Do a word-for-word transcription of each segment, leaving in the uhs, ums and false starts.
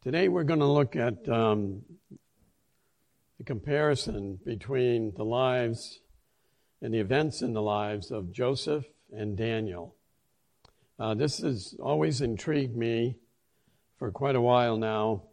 Today we're going to look at um, the comparison between the lives and the events in the lives of Joseph and Daniel. Uh, this has always intrigued me for quite a while now.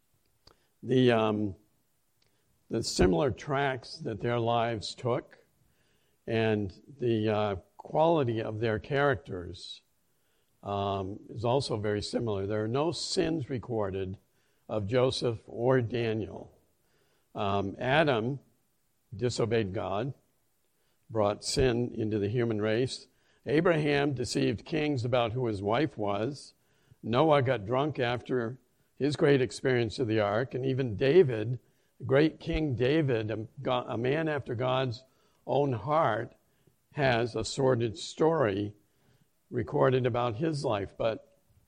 The um, the similar tracks that their lives took and the uh, quality of their characters um, is also very similar. There are no sins recorded of Joseph or Daniel. Um, Adam disobeyed God, brought sin into the human race. Abraham deceived kings about who his wife was. Noah got drunk after his great experience of the ark. And even David, great King David, a, a man after God's own heart, has a sordid story recorded about his life. But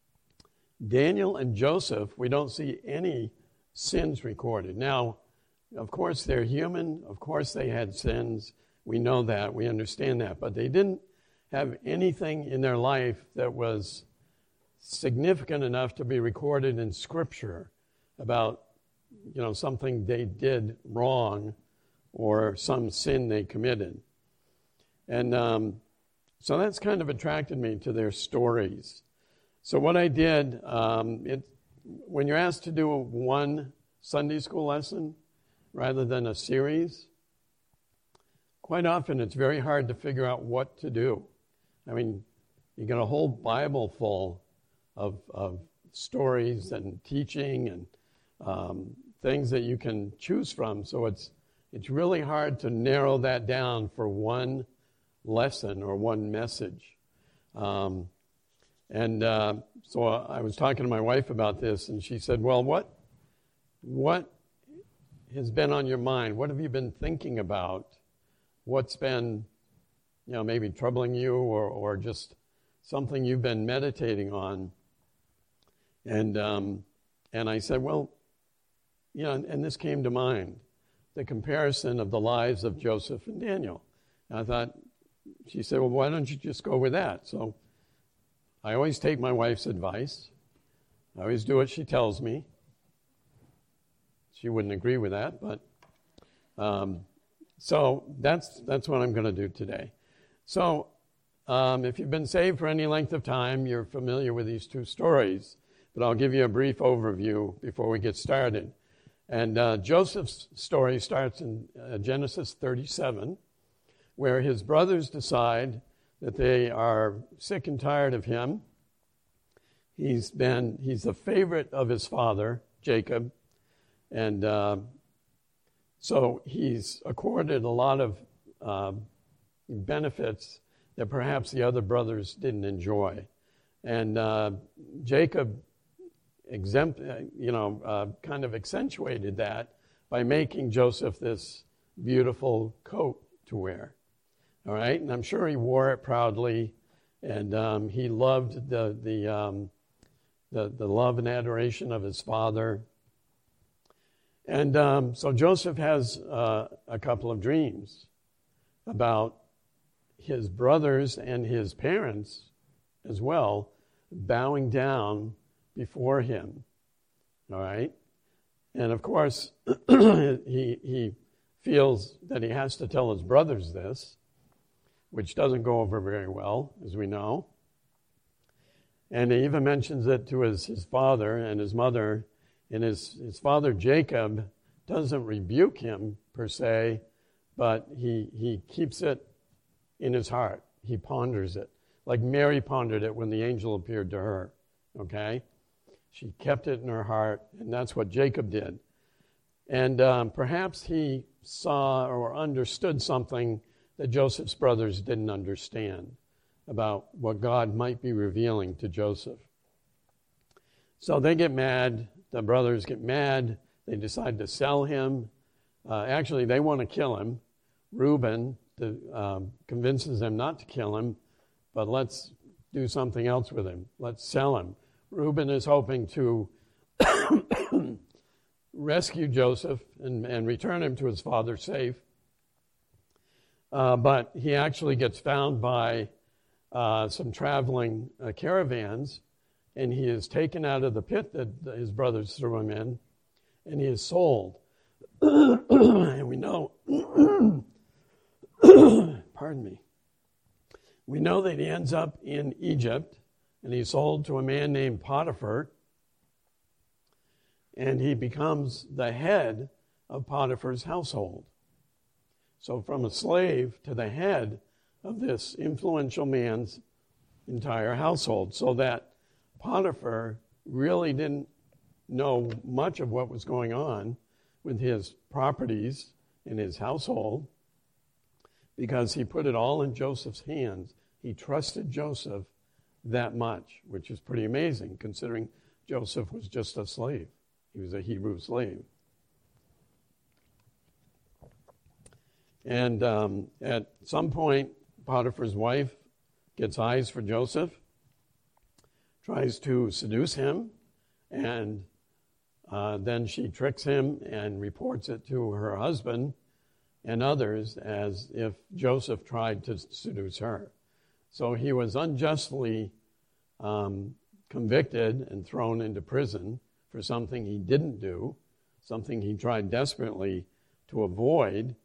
Daniel and Joseph, we don't see any sins recorded. Now, of course, they're human. Of course, they had sins. We know that. We understand that. But they didn't have anything in their life that was significant enough to be recorded in Scripture about, you know, something they did wrong or some sin they committed. And um, so that's kind of attracted me to their stories. So what I did, um, it, when you're asked to do one Sunday school lesson rather than a series, quite often it's very hard to figure out what to do. I mean, you got a whole Bible full of, of stories and teaching and um, things that you can choose from. So it's it's really hard to narrow that down for one lesson or one message. Um, and uh, so I was talking to my wife about this, and she said, well, what what has been on your mind? What have you been thinking about? What's been, you know, maybe troubling you or, or just something you've been meditating on? And um, and I said, well, you know, and, and this came to mind, the comparison of the lives of Joseph and Daniel. And I thought, she said, well, why don't you just go with that? So I always take my wife's advice. I always do what she tells me. She wouldn't agree with that, but um, so that's that's what I'm going to do today. So um, if you've been saved for any length of time, you're familiar with these two stories, but I'll give you a brief overview before we get started. And uh, Joseph's story starts in uh, Genesis thirty-seven, where his brothers decide that they are sick and tired of him. He's been he's the favorite of his father, Jacob, and uh, so he's accorded a lot of uh, benefits that perhaps the other brothers didn't enjoy. And uh, Jacob exempt, you know, uh, kind of accentuated that by making Joseph this beautiful coat to wear. All right, and I'm sure he wore it proudly, and um, he loved the the, um, the the love and adoration of his father. And um, so Joseph has uh, a couple of dreams about his brothers and his parents as well bowing down before him. All right, and of course he he feels that he has to tell his brothers this, which doesn't go over very well, as we know. And he even mentions it to his, his father and his mother. And his, his father, Jacob, doesn't rebuke him, per se, but he, he keeps it in his heart. He ponders it, like Mary pondered it when the angel appeared to her, okay? She kept it in her heart, and that's what Jacob did. And um, perhaps he saw or understood something that Joseph's brothers didn't understand about what God might be revealing to Joseph. So they get mad. The brothers get mad. They decide to sell him. Uh, actually, they want to kill him. Reuben to, um, convinces them not to kill him, but let's do something else with him. Let's sell him. Reuben is hoping to rescue Joseph and, and return him to his father safe. Uh, but he actually gets found by uh, some traveling uh, caravans and he is taken out of the pit that his brothers threw him in, and he is sold. And we know, pardon me, we know that he ends up in Egypt, and he's sold to a man named Potiphar, and he becomes the head of Potiphar's household. So from a slave to the head of this influential man's entire household, so that Potiphar really didn't know much of what was going on with his properties in his household, because he put it all in Joseph's hands. He trusted Joseph that much, which is pretty amazing considering Joseph was just a slave. He was a Hebrew slave. And um, at some point, Potiphar's wife gets eyes for Joseph, tries to seduce him, and uh, then she tricks him and reports it to her husband and others as if Joseph tried to seduce her. So he was unjustly um, convicted and thrown into prison for something he didn't do, something he tried desperately to avoid.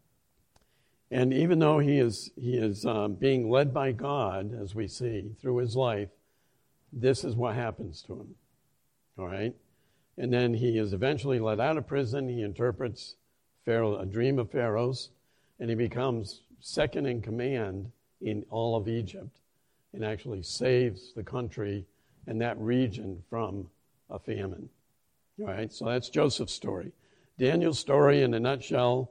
And even though he is he is um, being led by God, as we see through his life, this is what happens to him. All right? And then he is eventually let out of prison. He interprets Pharaoh, a dream of Pharaoh's, and he becomes second in command in all of Egypt and actually saves the country and that region from a famine. All right? So that's Joseph's story. Daniel's story in a nutshell: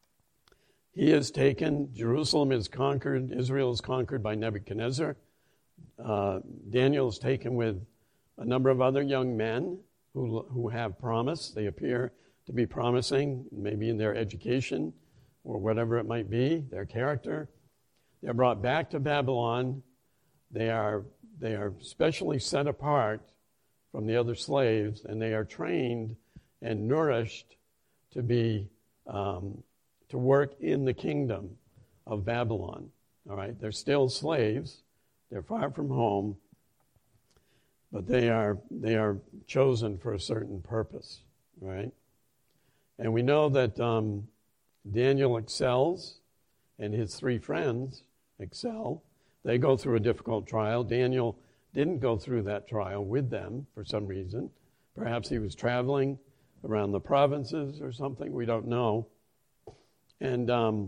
he is taken, Jerusalem is conquered, Israel is conquered by Nebuchadnezzar. Uh, Daniel is taken with a number of other young men who, who have promise. They appear to be promising, maybe in their education or whatever it might be, their character. They're brought back to Babylon. They are, they are specially set apart from the other slaves, and they are trained and nourished to be um, to work in the kingdom of Babylon. All right, they're still slaves. They're far from home, but they are they are chosen for a certain purpose, right? And we know that um, Daniel excels, and his three friends excel. They go through a difficult trial. Daniel didn't go through that trial with them for some reason. Perhaps he was traveling around the provinces or something. We don't know. And um,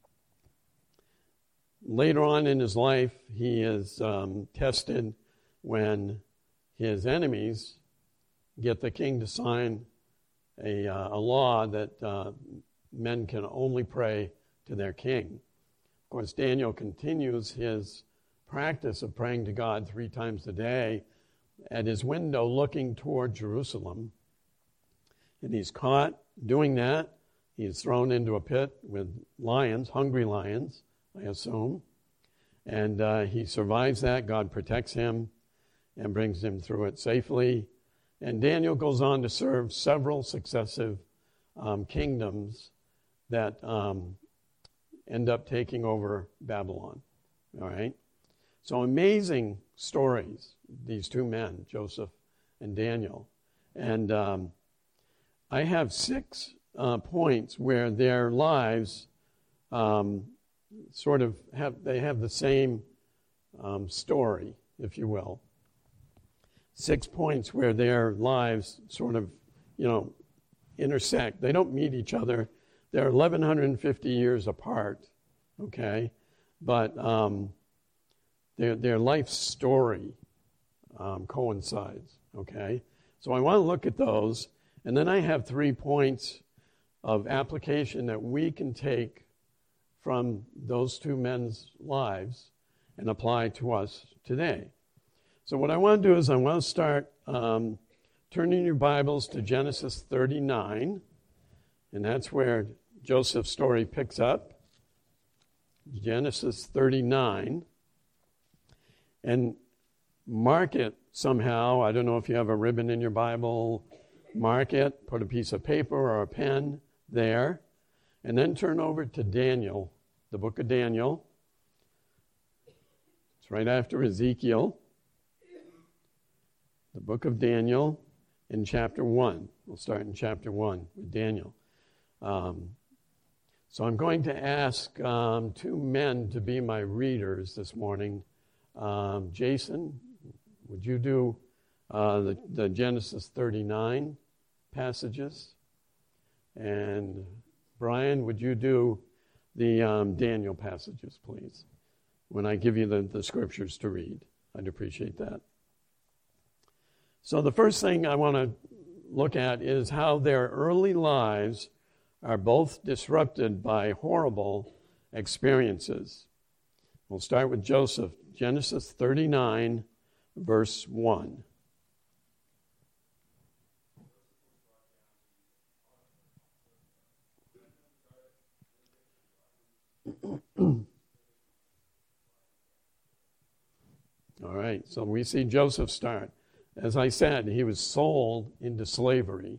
later on in his life, he is um, tested when his enemies get the king to sign a, uh, a law that uh, men can only pray to their king. Of course, Daniel continues his practice of praying to God three times a day at his window looking toward Jerusalem. And he's caught doing that. He is thrown into a pit with lions, hungry lions, I assume. And uh, he survives that. God protects him and brings him through it safely. And Daniel goes on to serve several successive um, kingdoms that um, end up taking over Babylon. All right? So amazing stories, these two men, Joseph and Daniel. And um, I have six uh, points where their lives um, sort of have, they have the same um, story, if you will. Six points where their lives sort of, you know, intersect. They don't meet each other. They're eleven fifty years apart, okay? But um, their, their life story um, coincides, okay? So I want to look at those, and then I have three points of application that we can take from those two men's lives and apply to us today. So what I want to do is I want to start um, turning your Bibles to Genesis thirty-nine, and that's where Joseph's story picks up. Genesis thirty-nine. And mark it somehow. I don't know if you have a ribbon in your Bible. Mark it, put a piece of paper or a pen there, and then turn over to Daniel, the book of Daniel. It's right after Ezekiel. the book of Daniel in chapter one. We'll start in chapter one with Daniel. Um, so I'm going to ask um, two men to be my readers this morning. Um, Jason, would you do uh, the, the Genesis thirty-nine passages? And Brian, would you do the um, Daniel passages, please? When I give you the, the scriptures to read, I'd appreciate that. So the first thing I want to look at is how their early lives are both disrupted by horrible experiences. We'll start with Joseph, Genesis thirty-nine, verse one. All right, so we see Joseph start. As I said, he was sold into slavery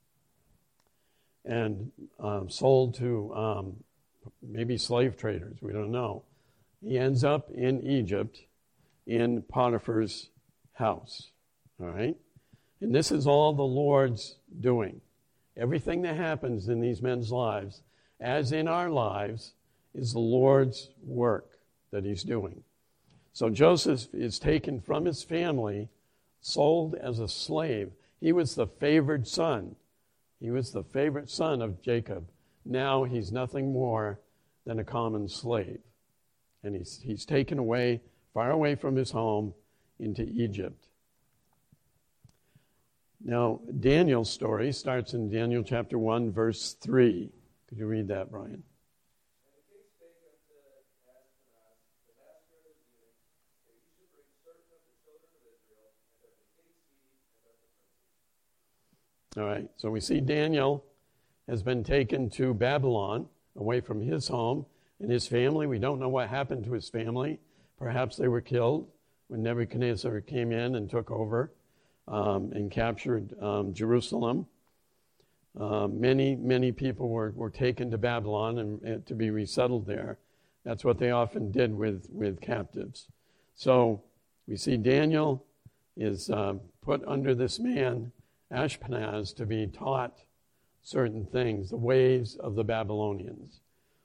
and um, sold to um, maybe slave traders, we don't know. He ends up in Egypt in Potiphar's house, all right? And this is all the Lord's doing. Everything that happens in these men's lives, as in our lives, is the Lord's work that he's doing. So Joseph is taken from his family, sold as a slave. He was the favored son. He was the favorite son of Jacob. Now he's nothing more than a common slave. And he's, he's taken away, far away from his home, into Egypt. Now, Daniel's story starts in Daniel chapter one, verse three. Could you read that, Brian? All right, so we see Daniel has been taken to Babylon, away from his home and his family. We don't know what happened to his family. Perhaps they were killed when Nebuchadnezzar came in and took over um, and captured um, Jerusalem. Uh, many, many people were, were taken to Babylon and, and to be resettled there. That's what they often did with, with captives. So we see Daniel is uh, put under this man, Ashpenaz, to be taught certain things, the ways of the Babylonians.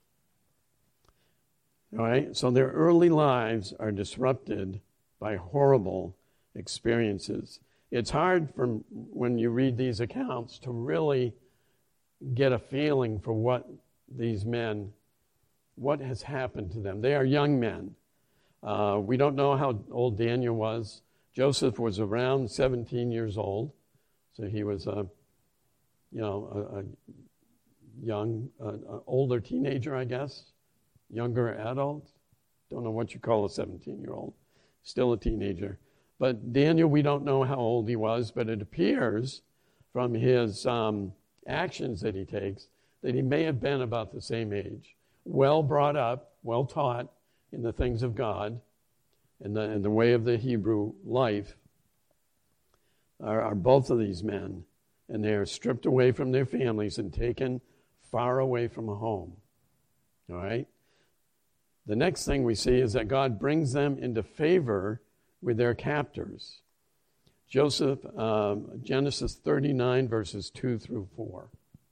All right, so their early lives are disrupted by horrible experiences. It's hard from when you read these accounts to really get a feeling for what these men, what has happened to them. They are young men. Uh, we don't know how old Daniel was. Joseph was around seventeen years old. So he was a, you know, a, a young, uh, a older teenager, I guess, younger adult. Don't know what you call a seventeen-year-old. Still a teenager. But Daniel, we don't know how old he was, but it appears from his um, actions that he takes that he may have been about the same age. Well brought up, well taught in the things of God and the, and the way of the Hebrew life. Are, are both of these men, and they are stripped away from their families and taken far away from home. All right? The next thing we see is that God brings them into favor with their captors. Joseph, um, Genesis thirty-nine, verses two through four.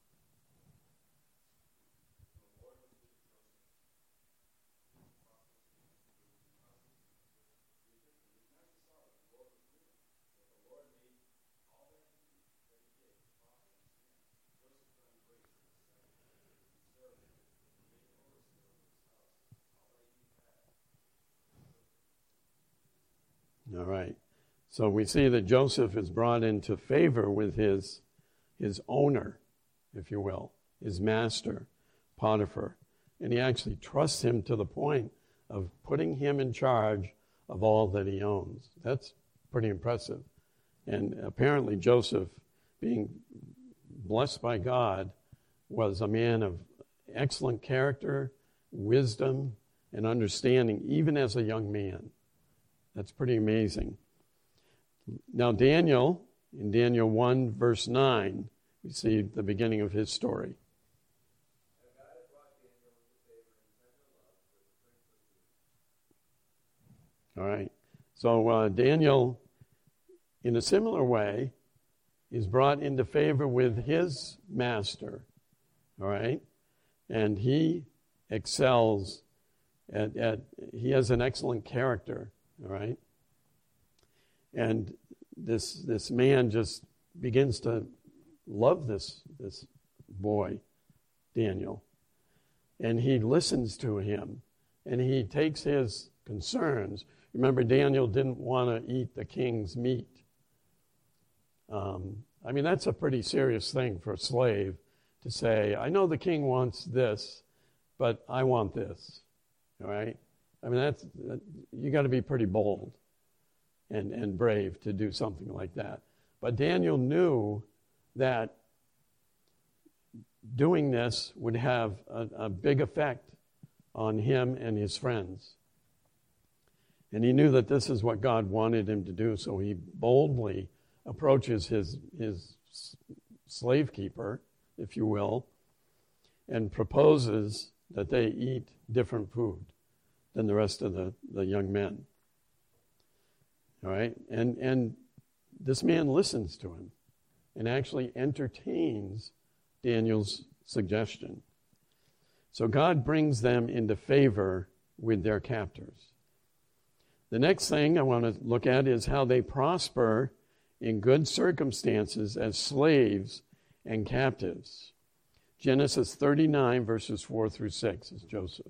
All right. So we see that Joseph is brought into favor with his, his owner, if you will, his master, Potiphar. And he actually trusts him to the point of putting him in charge of all that he owns. That's pretty impressive. And apparently Joseph, being blessed by God, was a man of excellent character, wisdom, and understanding, even as a young man. That's pretty amazing. Now Daniel, in Daniel one, verse nine, we see the beginning of his story. All right. So uh, Daniel, in a similar way, is brought into favor with his master, all right? And he excels at, at he has an excellent character, all right? And this this man just begins to love this this boy, Daniel. And he listens to him, and he takes his concerns. Remember, Daniel didn't want to eat the king's meat. Um, I mean, that's a pretty serious thing for a slave to say, I know the king wants this, but I want this, all right? I mean, that's you got to be pretty bold and, and brave to do something like that. But Daniel knew that doing this would have a, a big effect on him and his friends. And he knew that this is what God wanted him to do, so he boldly approaches his his slave keeper, if you will, and proposes that they eat different food than the rest of the, the young men. All right? And and this man listens to him and actually entertains Daniel's suggestion. So God brings them into favor with their captors. The next thing I want to look at is how they prosper in good circumstances as slaves and captives. Genesis thirty-nine, verses four through six is Joseph.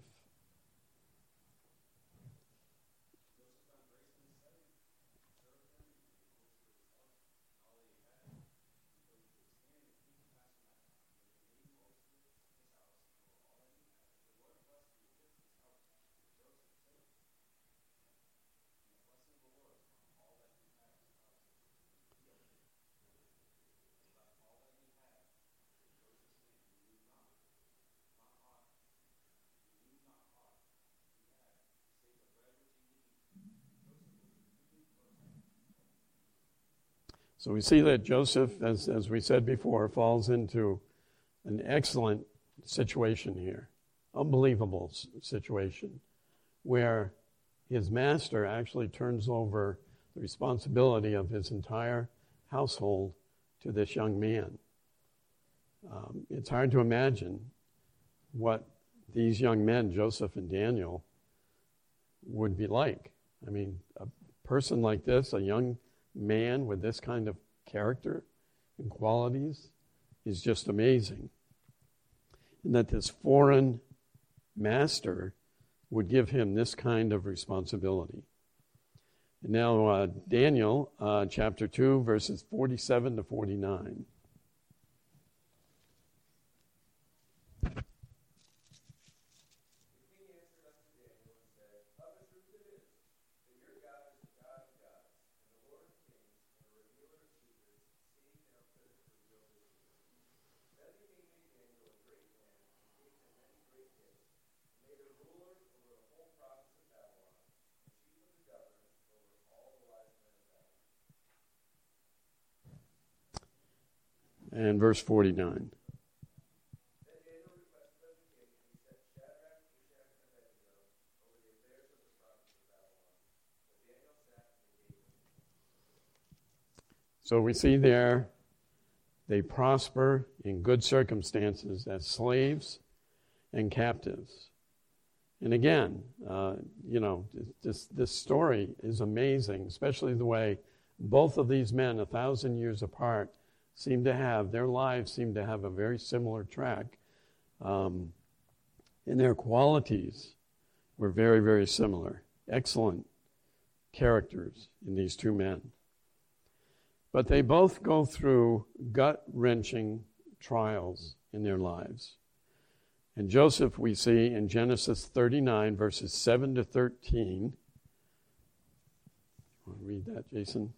So we see that Joseph, as, as we said before, falls into an excellent situation here, unbelievable situation, where his master actually turns over the responsibility of his entire household to this young man. Um, it's hard to imagine what these young men, Joseph and Daniel, would be like. I mean, a person like this, a young man with this kind of character and qualities, is just amazing. And that this foreign master would give him this kind of responsibility. And now uh, Daniel, uh, chapter two, verses forty-seven to forty-nine. And verse forty-nine. So we see there, they prosper in good circumstances as slaves and captives. And again, uh, you know, this, this story is amazing, especially the way both of these men, a thousand years apart, seem to have, their lives seem to have a very similar track. Um, and their qualities were very, very similar. Excellent characters in these two men. But they both go through gut-wrenching trials in their lives. And Joseph, we see in Genesis thirty-nine, verses seven to thirteen. Want to read that, Jason?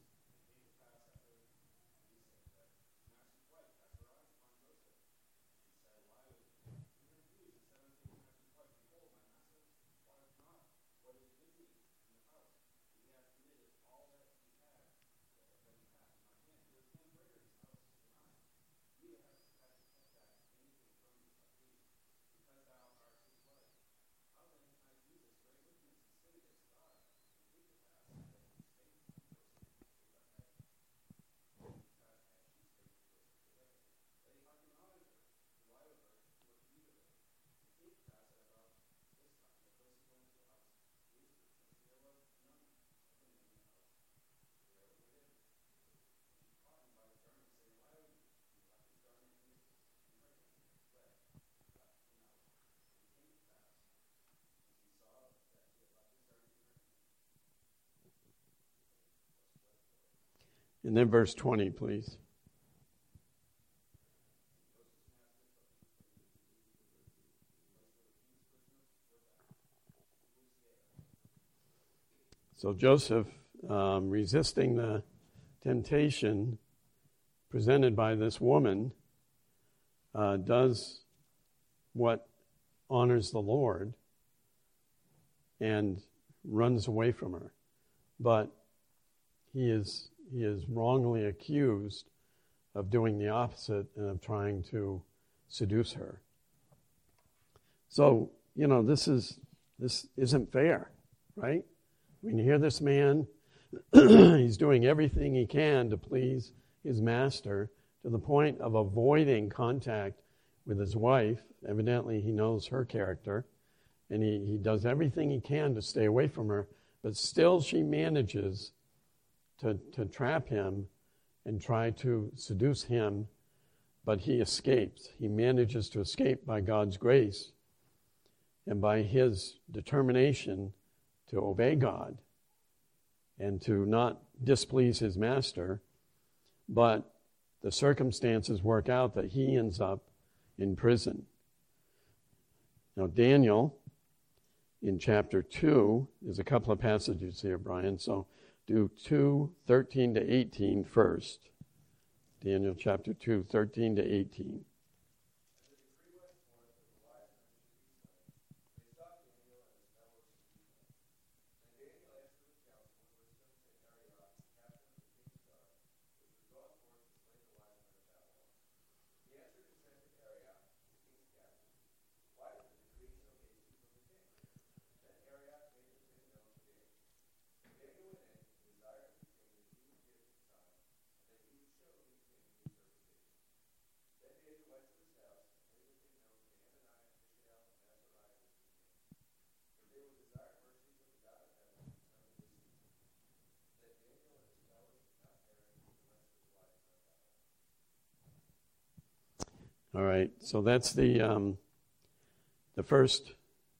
And then verse twenty, please. So Joseph, um, resisting the temptation presented by this woman, uh, does what honors the Lord and runs away from her. But he is he is wrongly accused of doing the opposite and of trying to seduce her. So, you know, this is this isn't fair, right? When you hear this man, he's doing everything he can to please his master to the point of avoiding contact with his wife. Evidently, he knows her character, and he, he does everything he can to stay away from her, but still she manages to, to trap him and try to seduce him, but he escapes. He manages to escape by God's grace and by his determination to obey God and to not displease his master, but the circumstances work out that he ends up in prison. Now, Daniel, in chapter two, there's a couple of passages here, Brian, so do two, thirteen to eighteen first. Daniel chapter two, thirteen to eighteen. All right, so that's the um, the first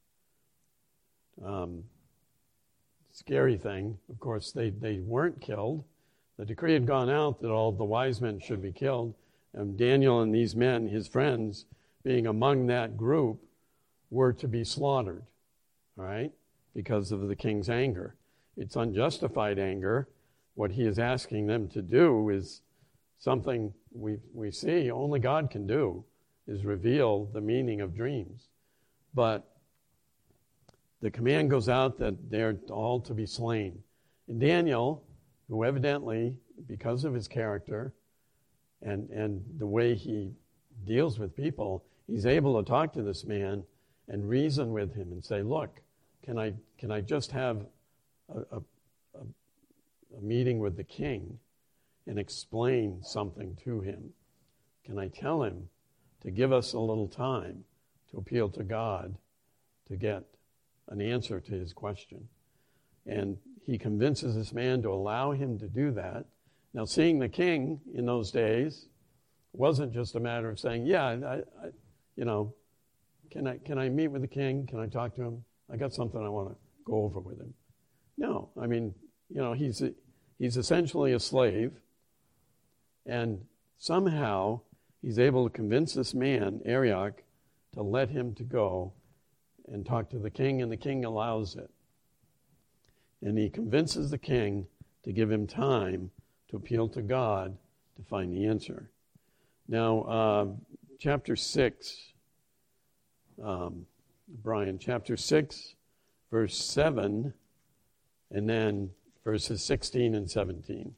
um, scary thing. Of course, they, they weren't killed. The decree had gone out that all the wise men should be killed, and Daniel and these men, his friends, being among that group, were to be slaughtered, all right, because of the king's anger. It's unjustified anger. What he is asking them to do is something we we see only God can do, is reveal the meaning of dreams. But the command goes out that they're all to be slain. And Daniel, who evidently, because of his character and, and the way he deals with people, he's able to talk to this man and reason with him and say, look, can I can I just have a, a, a, a meeting with the king and explain something to him? Can I tell him to give us a little time to appeal to God to get an answer to his question? And he convinces this man to allow him to do that. Now, seeing the king in those days wasn't just a matter of saying, yeah, I, I, you know, can I can I meet with the king? Can I talk to him? I got something I want to go over with him. No, I mean, you know, he's he's essentially a slave, and somehow he's able to convince this man, Arioch, to let him to go and talk to the king, and the king allows it. And he convinces the king to give him time to appeal to God to find the answer. Now, uh, chapter six, um, Brian, chapter six, verse seven, and then verses sixteen and seventeen.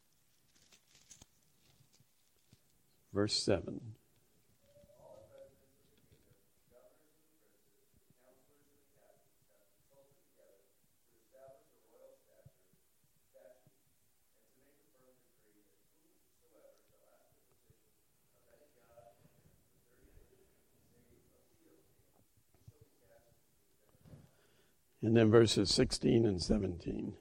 Verse seven. And then verses sixteen and seventeen.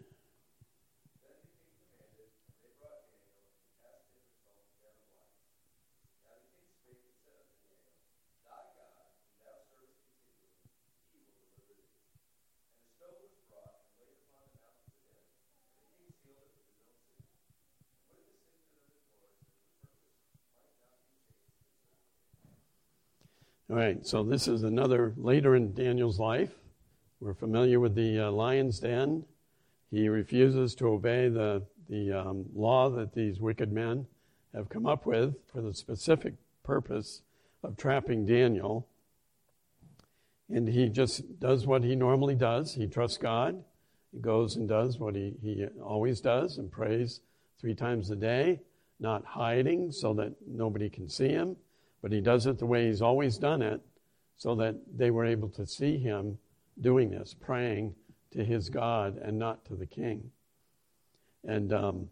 All right, so this is another later in Daniel's life. We're familiar with the uh, lion's den. He refuses to obey the, the um, law that these wicked men have come up with for the specific purpose of trapping Daniel. And he just does what he normally does. He trusts God. He goes and does what he, he always does and prays three times a day, not hiding so that nobody can see him, but he does it the way he's always done it so that they were able to see him doing this, praying to his God and not to the king. And um,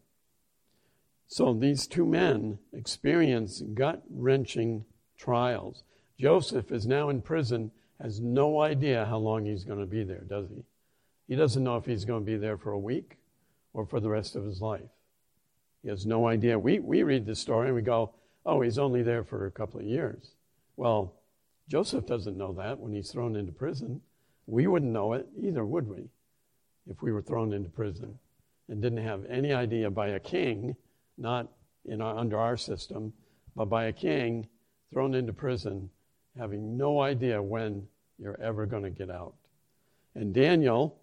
so these two men experience gut-wrenching trials. Joseph is now in prison, has no idea how long he's going to be there, does he? He doesn't know if he's going to be there for a week or for the rest of his life. He has no idea. We we read this story and we go, oh, he's only there for a couple of years. Well, Joseph doesn't know that when he's thrown into prison. We wouldn't know it either, would we, if we were thrown into prison and didn't have any idea by a king, not in our, under our system, but by a king thrown into prison, having no idea when you're ever going to get out. And Daniel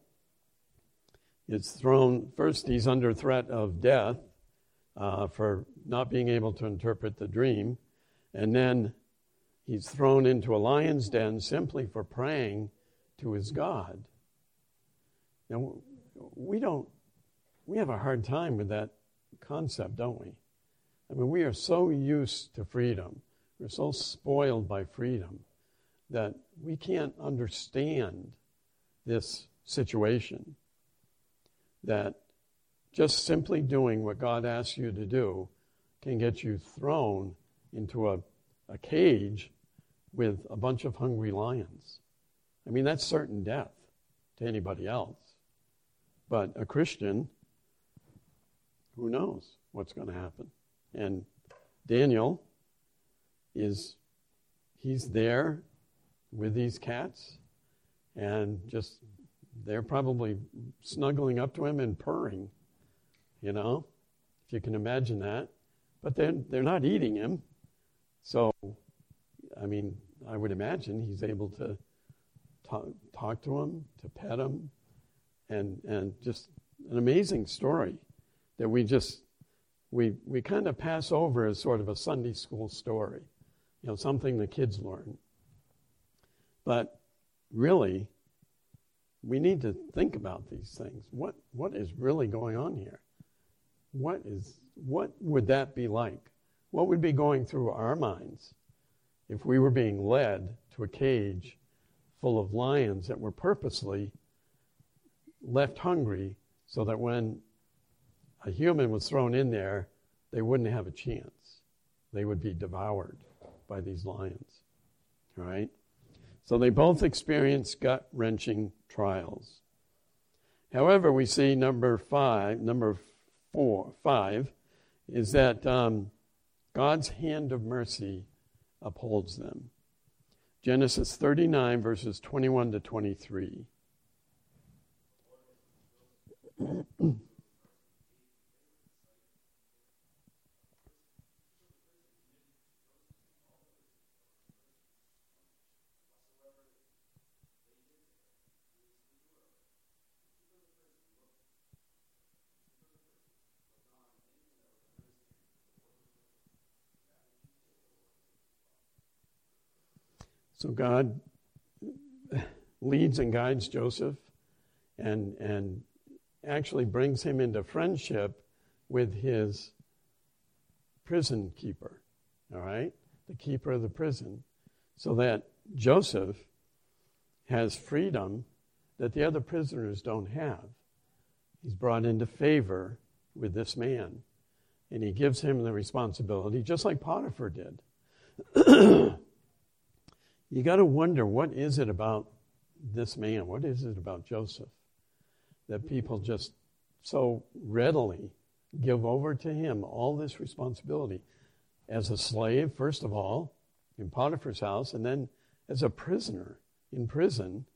is thrown, first he's under threat of death uh, for not being able to interpret the dream, and then he's thrown into a lion's den simply for praying to his God. Now, we don't, we have a hard time with that concept, don't we? I mean, we are so used to freedom. We're so spoiled by freedom that we can't understand this situation, that just simply doing what God asks you to do can get you thrown into a, a cage with a bunch of hungry lions. I mean, that's certain death to anybody else. But a Christian, who knows what's going to happen? And Daniel is, he's there with these cats, and just, they're probably snuggling up to him and purring, you know, if you can imagine that. But they're, they're not eating him. So, I mean, I would imagine he's able to talk, talk to him, to pet him, and and just an amazing story that we just, we we kind of pass over as sort of a Sunday school story, you know, something the kids learn. But really, we need to think about these things. What what is really going on here? What is what would that be like? What would be going through our minds if we were being led to a cage full of lions that were purposely left hungry so that when a human was thrown in there, they wouldn't have a chance. They would be devoured by these lions. All right? So they both experienced gut-wrenching trials. However, we see number five, number four, five, is that um, God's hand of mercy upholds them. Genesis thirty-nine, verses twenty-one to twenty-three. So God leads and guides Joseph and and actually brings him into friendship with his prison keeper, all right? The keeper of the prison, so that Joseph has freedom that the other prisoners don't have. He's brought into favor with this man, and he gives him the responsibility, just like Potiphar did. You got to wonder, what is it about this man? What is it about Joseph that people just so readily give over to him all this responsibility as a slave, first of all, in Potiphar's house, and then as a prisoner in prison?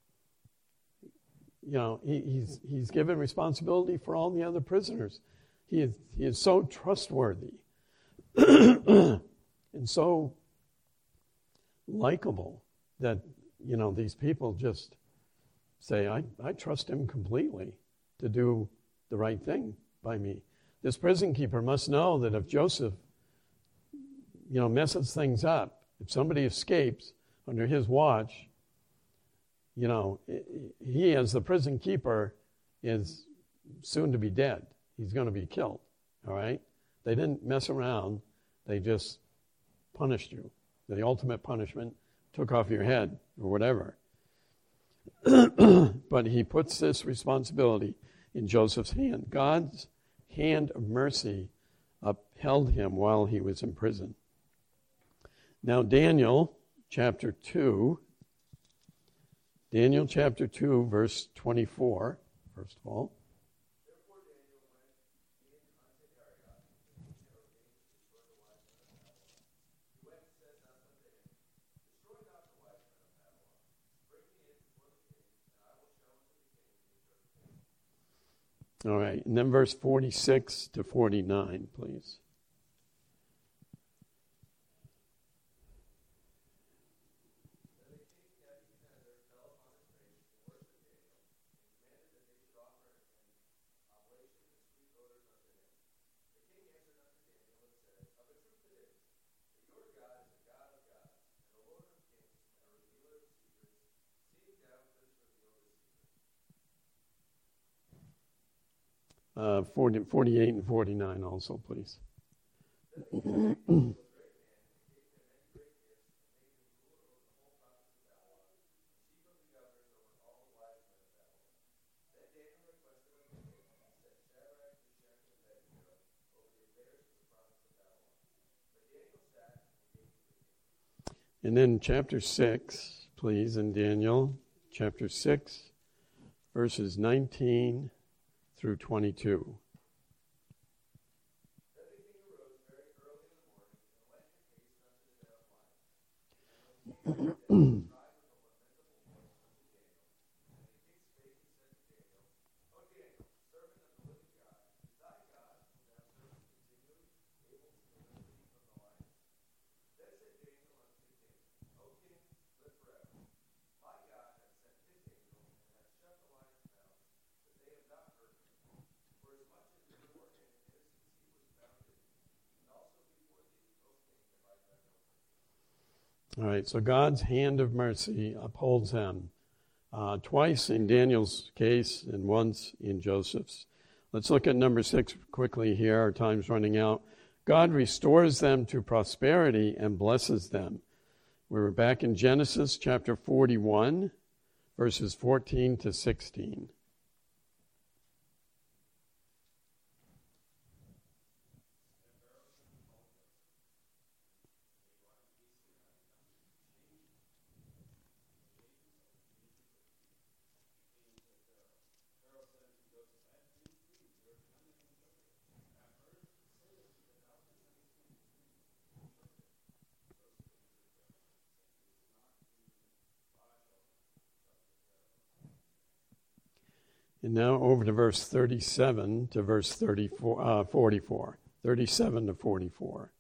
You know, he, he's he's given responsibility for all the other prisoners. He is he is so trustworthy and so likable that, you know, these people just say, I, I trust him completely to do the right thing by me. This prison keeper must know that if Joseph, you know, messes things up, if somebody escapes under his watch, you know, he as the prison keeper is soon to be dead. He's going to be killed, all right? They didn't mess around. They just punished you. The ultimate punishment, took off your head or whatever. But he puts this responsibility in Joseph's hand. God's hand of mercy upheld him while he was in prison. Now Daniel chapter two, Daniel chapter two, verse twenty-four, first of all. All right, and then verse forty-six to forty-nine, please. Uh, forty, forty-eight and forty-nine also, please. And then chapter six, please, in Daniel, chapter six, verses nineteen through twenty-two. All right, so God's hand of mercy upholds him uh, twice in Daniel's case and once in Joseph's. Let's look at number six quickly here. Our time's running out. God restores them to prosperity and blesses them. We were back in Genesis chapter forty-one, verses fourteen to sixteen. And now over to verse thirty-seven to verse thirty-four, uh, forty-four. thirty-seven to forty-four.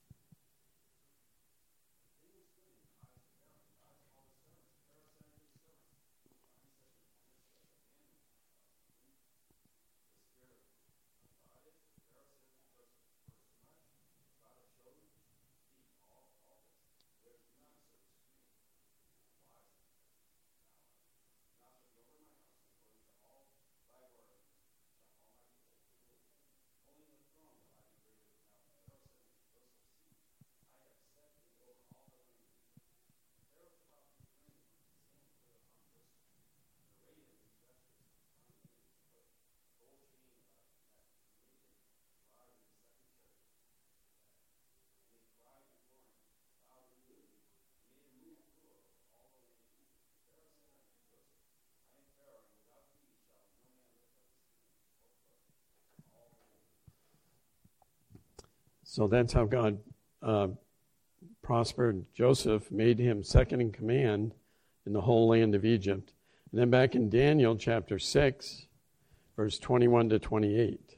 So that's how God uh, prospered Joseph, made him second in command in the whole land of Egypt. And then back in Daniel chapter six, verse twenty-one to twenty-eight.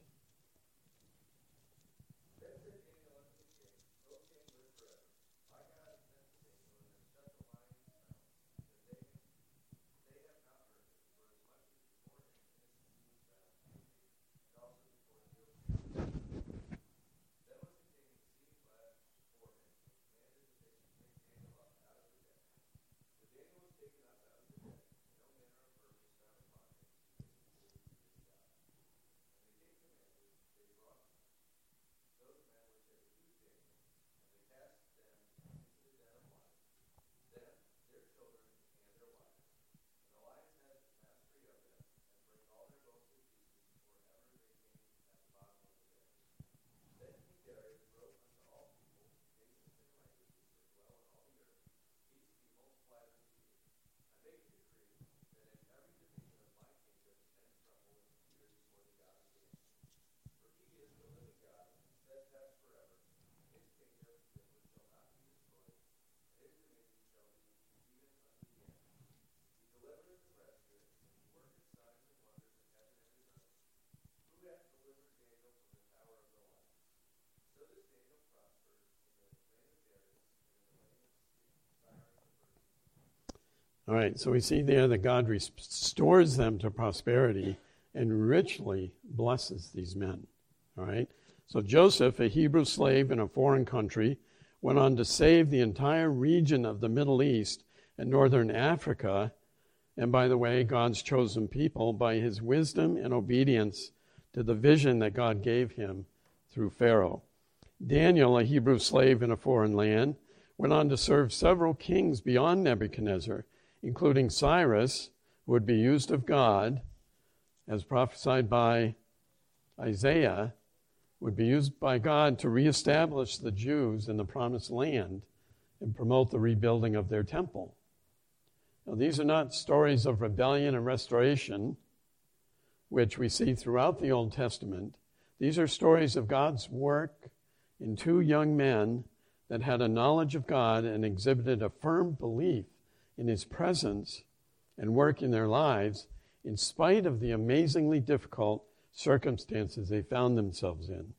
All right, so we see there that God restores them to prosperity and richly blesses these men. All right, so Joseph, a Hebrew slave in a foreign country, went on to save the entire region of the Middle East and northern Africa, and by the way, God's chosen people, by his wisdom and obedience to the vision that God gave him through Pharaoh. Daniel, a Hebrew slave in a foreign land, went on to serve several kings beyond Nebuchadnezzar, including Cyrus, who would be used of God, as prophesied by Isaiah, would be used by God to reestablish the Jews in the promised land and promote the rebuilding of their temple. Now, these are not stories of rebellion and restoration, which we see throughout the Old Testament. These are stories of God's work in two young men that had a knowledge of God and exhibited a firm belief in his presence and work in their lives, in spite of the amazingly difficult circumstances they found themselves in.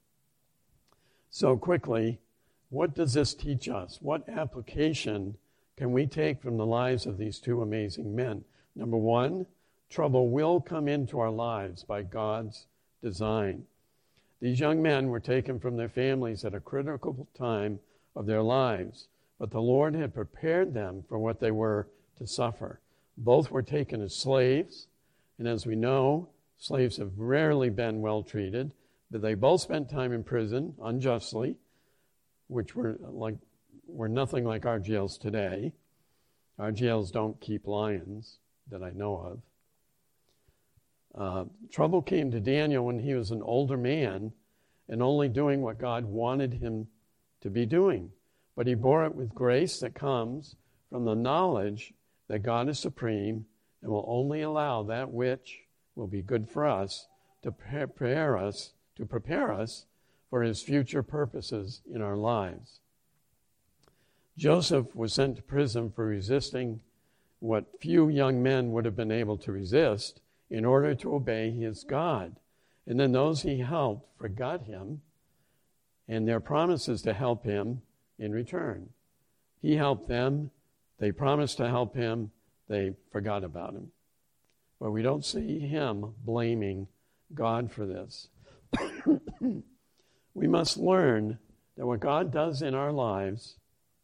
So quickly, what does this teach us? What application can we take from the lives of these two amazing men? Number one, trouble will come into our lives by God's design. These young men were taken from their families at a critical time of their lives, but the Lord had prepared them for what they were to suffer. Both were taken as slaves, and as we know, slaves have rarely been well treated, but they both spent time in prison unjustly, which were like were nothing like our jails today. Our jails don't keep lions that I know of. Uh, trouble came to Daniel when he was an older man and only doing what God wanted him to be doing. But he bore it with grace that comes from the knowledge that God is supreme and will only allow that which will be good for us to prepare us, to prepare us for his future purposes in our lives. Joseph was sent to prison for resisting what few young men would have been able to resist in order to obey his God. And then those he helped forgot him and their promises to help him in return. He helped them. They promised to help him. They forgot about him. But we don't see him blaming God for this. We must learn that what God does in our lives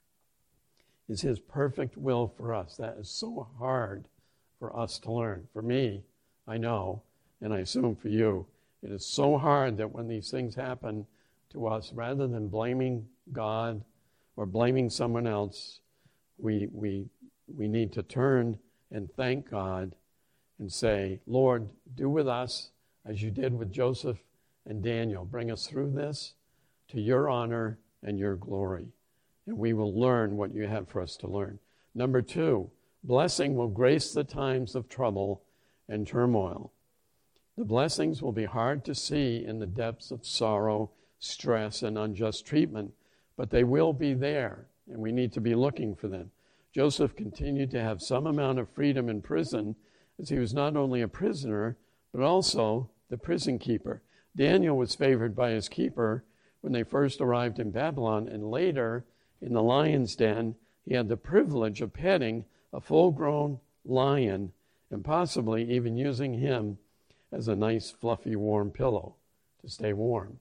is his perfect will for us. That is so hard for us to learn. For me, I know, and I assume for you, it is so hard that when these things happen to us, rather than blaming God or blaming someone else, we we we need to turn and thank God and say, Lord, do with us as you did with Joseph and Daniel. Bring us through this to your honor and your glory. And we will learn what you have for us to learn. Number two, blessing will grace the times of trouble and turmoil. The blessings will be hard to see in the depths of sorrow, stress, and unjust treatment, but they will be there, and we need to be looking for them. Joseph continued to have some amount of freedom in prison, as he was not only a prisoner, but also the prison keeper. Daniel was favored by his keeper when they first arrived in Babylon, and later, in the lion's den, he had the privilege of petting a full-grown lion and possibly even using him as a nice, fluffy, warm pillow to stay warm.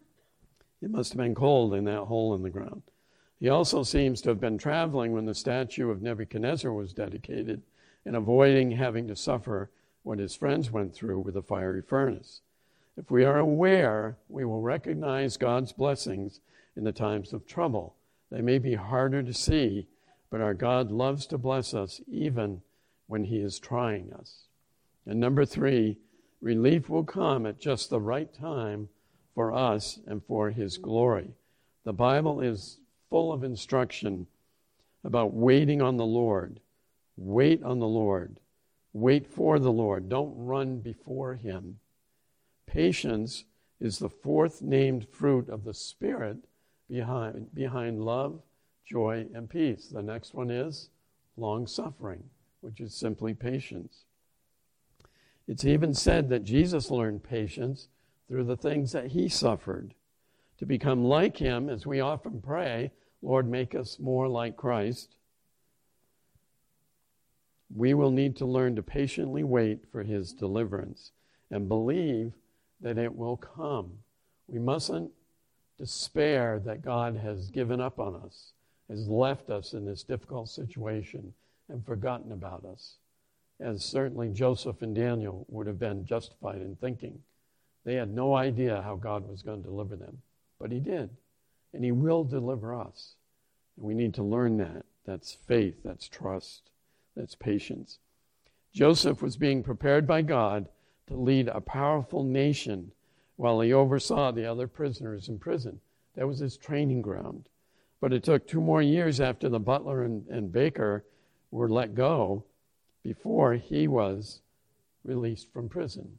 It must have been cold in that hole in the ground. He also seems to have been traveling when the statue of Nebuchadnezzar was dedicated and avoiding having to suffer what his friends went through with the fiery furnace. If we are aware, we will recognize God's blessings in the times of trouble. They may be harder to see, but our God loves to bless us even when he is trying us. And number three, relief will come at just the right time for us and for his glory. The Bible is full of instruction about waiting on the Lord. Wait on the Lord. Wait for the Lord. Don't run before him. Patience is the fourth named fruit of the Spirit behind, behind love, joy, and peace. The next one is long-suffering, which is simply patience. It's even said that Jesus learned patience through the things that he suffered. To become like him, as we often pray, Lord, make us more like Christ. We will need to learn to patiently wait for his deliverance and believe that it will come. We mustn't despair that God has given up on us, has left us in this difficult situation and forgotten about us, as certainly Joseph and Daniel would have been justified in thinking. They had no idea how God was going to deliver them, but he did, and he will deliver us. And we need to learn that. That's faith, that's trust, that's patience. Joseph was being prepared by God to lead a powerful nation while he oversaw the other prisoners in prison. That was his training ground. But it took two more years after the butler and, and baker were let go before he was released from prison.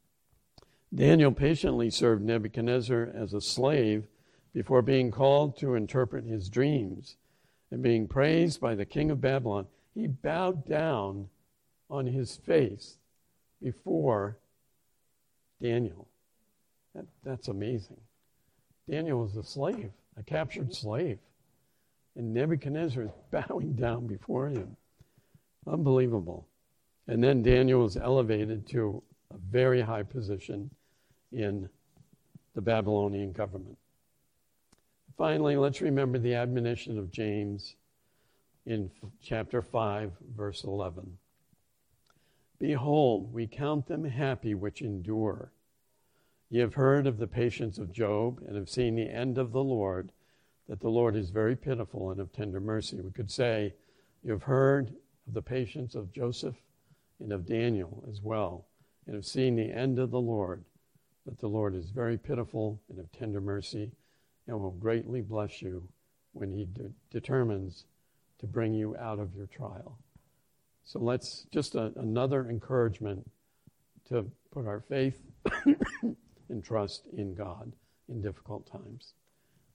Daniel patiently served Nebuchadnezzar as a slave before being called to interpret his dreams. And being praised by the king of Babylon, he bowed down on his face before Daniel. That, that's amazing. Daniel was a slave, a captured slave. And Nebuchadnezzar is bowing down before him. Unbelievable. And then Daniel was elevated to a very high position in the Babylonian government. Finally, let's remember the admonition of James in chapter five, verse eleven. Behold, we count them happy which endure. Ye have heard of the patience of Job, and have seen the end of the Lord, that the Lord is very pitiful and of tender mercy. We could say, you have heard of the patience of Joseph and of Daniel as well, and have seen the end of the Lord, that the Lord is very pitiful and of tender mercy, and will greatly bless you when he de- determines to bring you out of your trial. So let's just a, another encouragement to put our faith and trust in God in difficult times.